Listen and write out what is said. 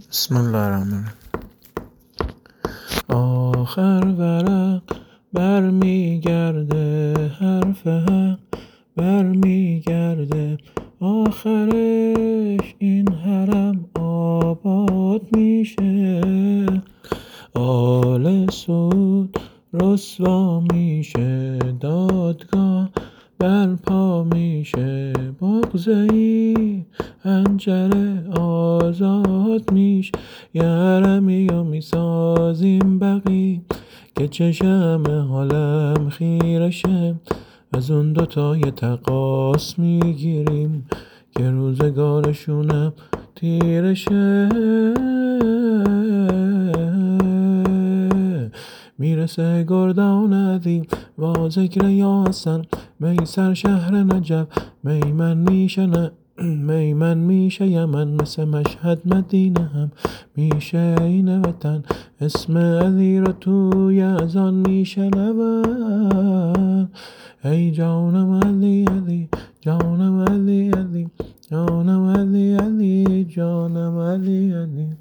بسم الله الرحمن الرحیم. آخر ورق برمیگرده، حرف حق برمیگرده، آخرش این حرم آباد میشه، آل سعود رسوا میشه، دادگاه برپا میشه، بغضی حنجره آزاد میشه، یه حرمی رو میسازیم بقی که چشم حالم خیرشه، از اون دوتای تقاس میگیریم که روزگارشونم تیرشه، میرسه گردان عظیم با ذکر یاسن، میسر شهر نجف میمن میشه، نه میمن میشه یمن، مثل مشهد مدینه هم میشه این وطن، اسم علی رو توی اذان میشنون، ای جانم علی علی، جانم علی علی، جانم علی علی، جانم علی علی.